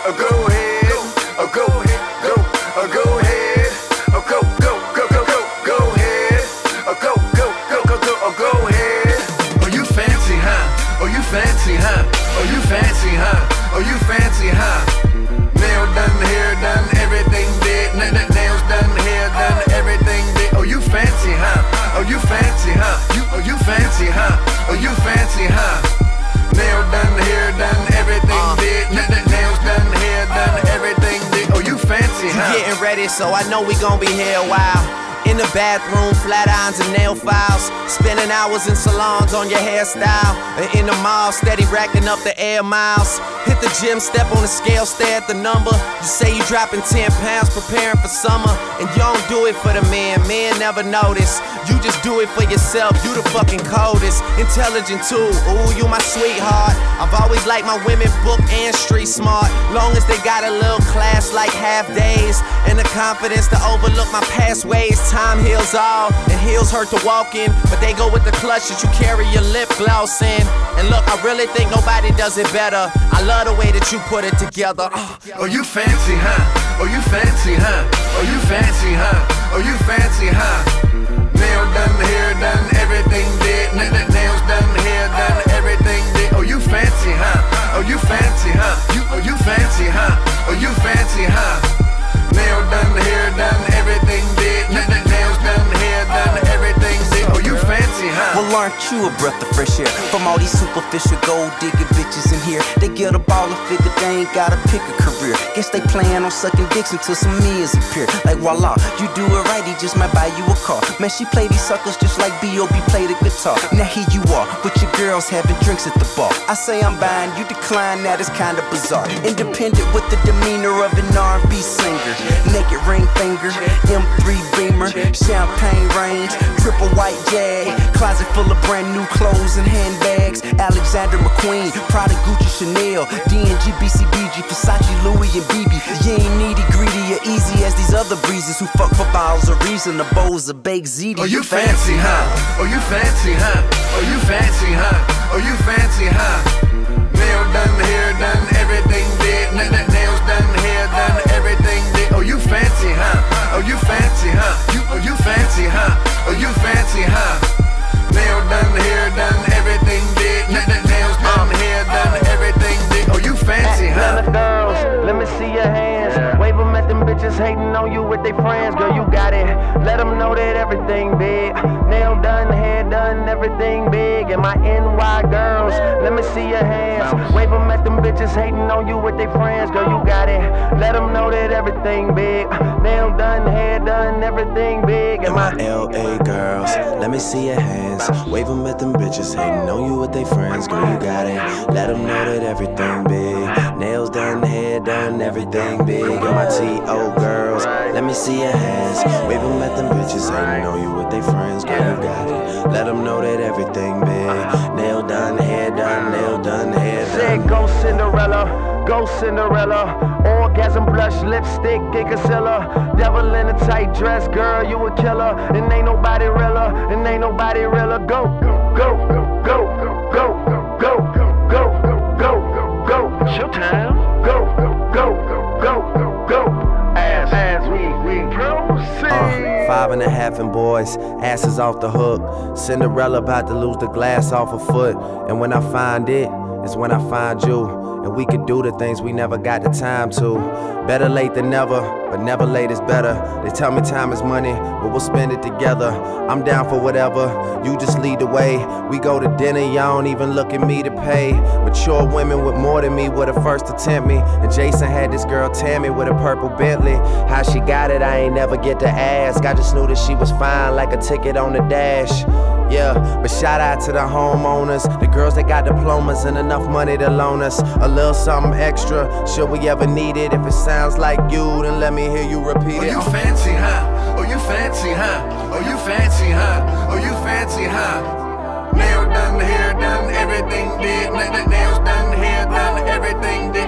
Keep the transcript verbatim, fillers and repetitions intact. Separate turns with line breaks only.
oh go ahead, oh go ahead, go, oh go ahead, oh go, go, go, go, go, go ahead, oh go, go, go, go, go, oh go ahead. Oh you fancy, huh? Oh you fancy, huh? Oh you fancy, huh? Oh you fancy, huh? Nail done, hair done, everything did. N -n Nails done, hair done, everything did. Oh you fancy, huh? Oh you fancy, huh? You, oh you fancy, huh? Oh you fancy, huh? Nail done, hair done, everything uh, did. N -n Nails done, hair done, everything did. Oh you fancy, huh?
You getting ready, so I know we gon' be here a while. In the bathroom, flat irons and nail files. Spending hours in salons on your hairstyle. And in the mall, steady racking up the air miles. Hit the gym, step on the scale, stare at the number. You say you dropping ten pounds, preparing for summer. And you don't do it for the men, men never notice. You just do it for yourself, you the fucking coldest. Intelligent too, ooh, you my sweetheart. I've always liked my women book and street smart. Long as they got a little class like half days. And the confidence to overlook my past ways. Time heals all, and heels hurt to walk in. But they go with the clutch that you carry your lip gloss in. And look, I really think nobody does it better. I love the way that you put it together.
Oh, oh you fancy, huh? Oh you fancy, huh? Oh you fancy, huh? Oh you fancy, huh? Nail done, hair done, everything did. N -n Nails done, hair done, everything did. Oh you fancy, huh? Oh you fancy, huh? You, oh you fancy, huh? Oh you fancy, huh? Nail done, hair done, everything did. N -n Nails done, hair done, everything did. Oh you fancy, huh?
Well, aren't you a breath of fresh air? From all these superficial gold digging bitches in here, they get a ball and figure they ain't gotta pick a career. Guess they plan on sucking dicks until some meals appear. Like voila, you do it right, he just might buy you a car. Man, she play these suckers just like B O B play the guitar. Now here you are, with your girls having drinks at the bar. I say I'm buying, you decline, that is kinda bizarre. Independent with the demeanor of an R and B singer. Naked ring finger, M three Beamer, champagne range, triple white Jag, closet full of brand new clothes and handbags. Alexander McQueen, Prada, Gucci, Chanel, D and G, B C B G, Versace, Louis and B B. You ain't needy, greedy, or easy as these other breezes who fuck for bottles of reason, the bowls of baked ziti.
Oh you fancy, huh? Oh you fancy, huh? Oh you fancy, huh? Oh you fancy, huh? Nail done, hair done, everything did. N -n Nails done, hair done, everything did. Oh you fancy, huh? Oh you fancy, huh? You, oh you fancy, huh? Oh you fancy, huh? Nail done, hair done, everything did. N -n Nails done, hair done, everything did. Oh you fancy, huh?
Atlanta girls, let me see your hands. Wave them at them bitches hating on you with their friends. Girl, you got it. Let them know that everything big. Nail done, hair done, everything big. And my N Y girls, let me see your hands. Wave them at them bitches hating on you with their friends. Girl, you got it. Let them know that everything big. Nail done, hair done, everything big.
And my L A girls, let me see your hands. Wave them at them bitches hating on you with their friends. Girl, you got it. Let them know that everything big. Nails done, hair done, everything big. And my T O girls, let me see your hands. Wave them at them bitches hating on you with their friends. Girl, you got it. Let them know that everything big. Nail done, hair done, nail done, hair done.
Said go Cinderella, go Cinderella. Orgasm, blush, lipstick, get Casilla. Devil in a tight dress, girl, you a killer. And ain't nobody realer, and ain't nobody realer. Go, go, go, go, go, go, go, go, go. Showtime. Go, go, go, go. As, as we, we proceed.
Uh, five and a half and boys, asses off the hook. Cinderella about to lose the glass off her foot. And when I find it, it's when I find you. And we could do the things we never got the time to. Better late than never, but never late is better. They tell me time is money, but we'll spend it together. I'm down for whatever, you just lead the way. We go to dinner, y'all don't even look at me to pay. Mature women with more than me were the first to tempt me. And Jason had this girl Tammy with a purple Bentley. How she got it, I ain't never get to ask. I just knew that she was fine like a ticket on the dash. Yeah, but shout out to the homeowners, the girls that got diplomas and enough money to loan us a little something extra, should we ever need it. If it sounds like you, then let me hear you repeat it.
Oh you fancy, huh? Oh you fancy, huh? Oh you fancy, huh? Oh you fancy, huh? Nail done, hair done, everything did. N -n Nails done, hair done, everything did.